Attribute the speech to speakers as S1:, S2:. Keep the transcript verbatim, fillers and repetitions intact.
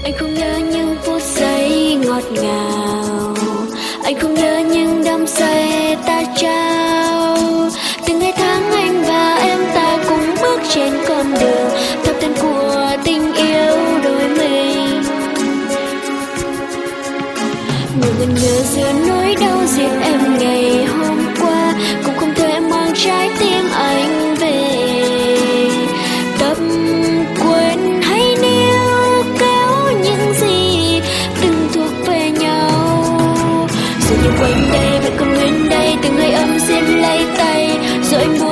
S1: Anh không nhớ những phút giây ngọt ngào, anh không nhớ những đắm say ta trao. Từng ngày tháng anh và em ta cùng bước trên con đường thập thân của tình yêu đôi mình. Người ngần ngơ giữa nỗi đau riêng em ngày hôm qua, cũng không thể mang trái tim anh về. Tập quên hay níu kéo những gì từng thuộc về nhau. Rồi như quanh đây vẫn còn nguyên đây, từng hơi ấm xiêm lấy tay, rồi anh buồn